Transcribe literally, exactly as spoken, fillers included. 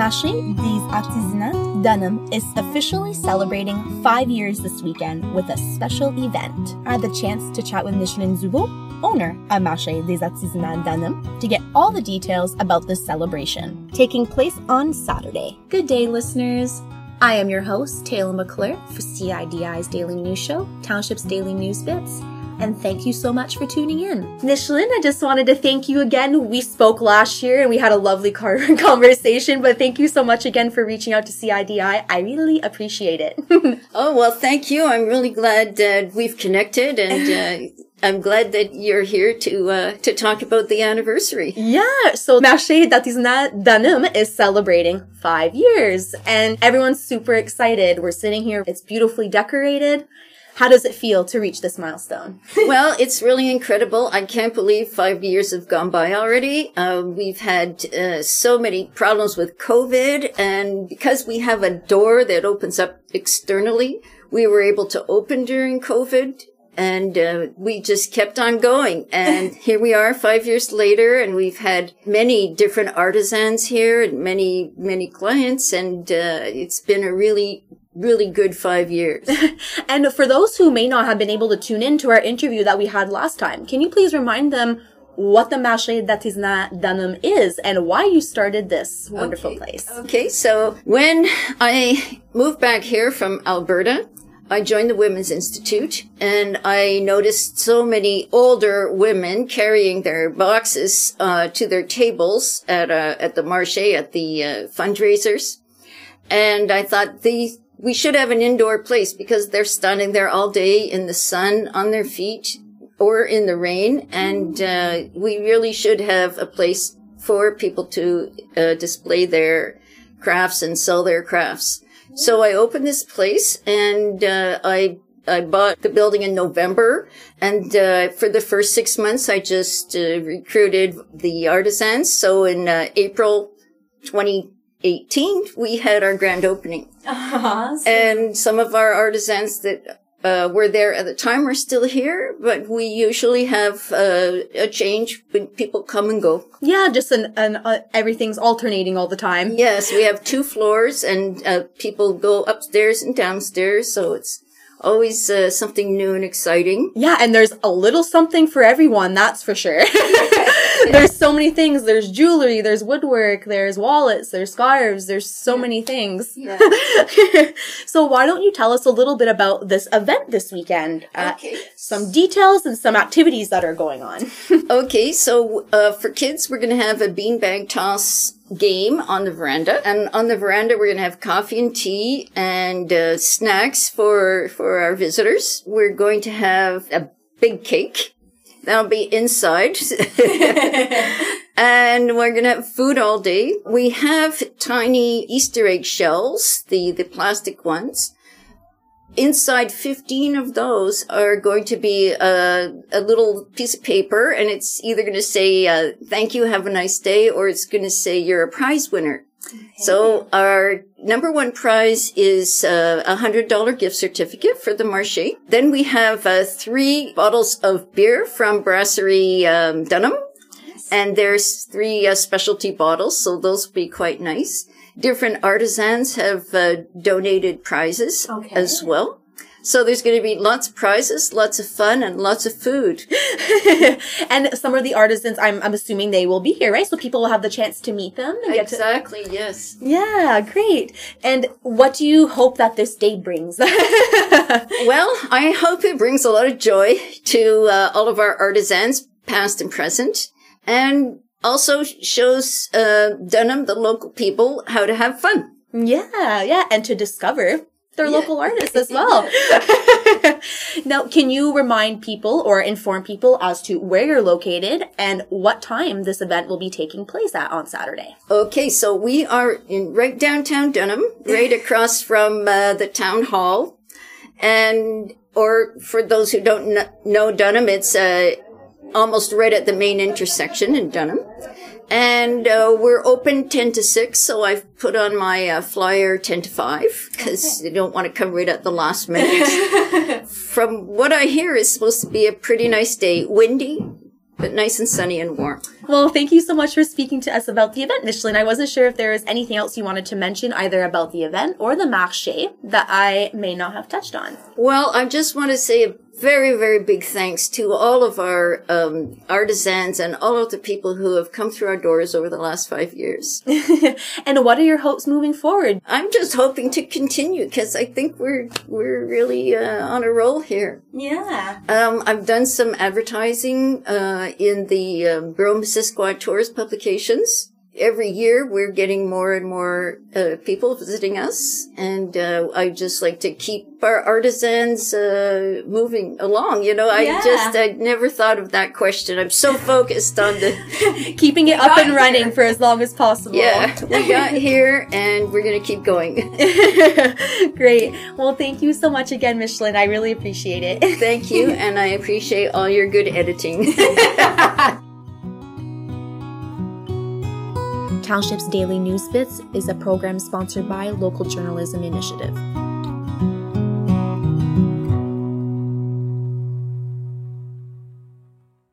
Marché des Artisanats d'Anam is officially celebrating five years this weekend with a special event. I had the chance to chat with Micheline Zubo, owner of Marché des Artisanats d'Anam, to get all the details about this celebration, taking place on Saturday. Good day, listeners. I am your host, Taylor McClure, for C I D I's Daily News Show, Township's Daily News Bits, and thank you so much for tuning in. Micheline, I just wanted to thank you again. We spoke last year and we had a lovely car- conversation, but thank you so much again for reaching out to C I D I. I really appreciate it. Oh, well, thank you. I'm really glad uh, we've connected, and uh, I'm glad that you're here to uh, to talk about the anniversary. Yeah, so Marché d'Artisanat d'Anam is celebrating five years, and everyone's super excited. We're sitting here. It's beautifully decorated. How does it feel to reach this milestone? Well, it's really incredible. I can't believe five years have gone by already. Uh, we've had uh, so many problems with COVID, and because we have a door that opens up externally, we were able to open during COVID, and uh, we just kept on going. And here we are five years later, and we've had many different artisans here and many, many clients, and uh, it's been a really really good five years. And for those who may not have been able to tune in to our interview that we had last time, can you please remind them what the Marché d'Artisanat d'Anam is and why you started this wonderful okay. place? Okay, so when I moved back here from Alberta, I joined the Women's Institute, and I noticed so many older women carrying their boxes uh, to their tables at uh, at the marché, at the uh, fundraisers. And I thought these we should have an indoor place because they're standing there all day in the sun, on their feet, or in the rain. And uh, we really should have a place for people to uh, display their crafts and sell their crafts. So I opened this place, and uh, I I bought the building in November. And uh, for the first six months, I just uh, recruited the artisans. So in uh, April twenty eighteen, we had our grand opening. Awesome. And some of our artisans that uh, were there at the time are still here, but we usually have uh, a change when people come and go. Yeah, just an, an uh, everything's alternating all the time. Yes, we have two floors, and uh, people go upstairs and downstairs, so it's always uh, something new and exciting. Yeah, and there's a little something for everyone, that's for sure. There's so many things. There's jewelry, there's woodwork, there's wallets, there's scarves, there's so many things. Yeah. So why don't you tell us a little bit about this event this weekend? Uh, Okay. Some details and some activities that are going on. Okay, so uh, for kids, we're going to have a beanbag toss game on the veranda. And on the veranda, we're going to have coffee and tea and uh, snacks for, for our visitors. We're going to have a big cake. That'll be inside. And we're going to have food all day. We have tiny Easter egg shells, the, the plastic ones. Inside fifteen of those are going to be a, a little piece of paper, and it's either going to say, uh, thank you, have a nice day, or it's going to say you're a prize winner. Okay. So our number one prize is uh, a one hundred dollars gift certificate for the marché. Then we have uh, three bottles of beer from Brasserie um, Dunham. Yes. And there's three uh, specialty bottles, so those will be quite nice. Different artisans have uh, donated prizes okay. as well. So there's going to be lots of prizes, lots of fun, and lots of food. And some of the artisans, I'm, I'm assuming they will be here, right? So people will have the chance to meet them. And get exactly, to... yes. Yeah, great. And what do you hope that this day brings? Well, I hope it brings a lot of joy to uh, all of our artisans, past and present, and also shows uh, Dunham, the local people, how to have fun. Yeah, yeah, and to discover their yeah. local artists as well. Now, can you remind people or inform people as to where you're located and what time this event will be taking place at on Saturday? Okay, so we are in right downtown Dunham, right across from uh, the town hall. And, or for those who don't kn- know Dunham, it's uh, almost right at the main intersection in Dunham. And uh, we're open ten to six, so I've put on my uh, flyer ten to five, because okay. they don't want to come right at the last minute. From what I hear, it's supposed to be a pretty nice day. Windy, but nice and sunny and warm. Well, thank you so much for speaking to us about the event, Micheline. I wasn't sure if there was anything else you wanted to mention, either about the event or the marché, that I may not have touched on. Well, I just want to say a very, very big thanks to all of our um, artisans and all of the people who have come through our doors over the last five years. And what are your hopes moving forward? I'm just hoping to continue because I think we're we're really uh, on a roll here. Yeah. Um, I've done some advertising uh, in the um, Bureau-Missisquoi tourist publications. Every year we're getting more and more uh, people visiting us, and uh, I just like to keep our artisans uh, moving along. You know, I Yeah. just I never thought of that question. I'm so focused on the Keeping it up and running for as long as possible. yeah. We got here, and we're gonna keep going. Great. Well, thank you so much again, Micheline. I really appreciate it. Thank you, and I appreciate all your good editing. Township's Daily News Bits is a program sponsored by Local Journalism Initiative.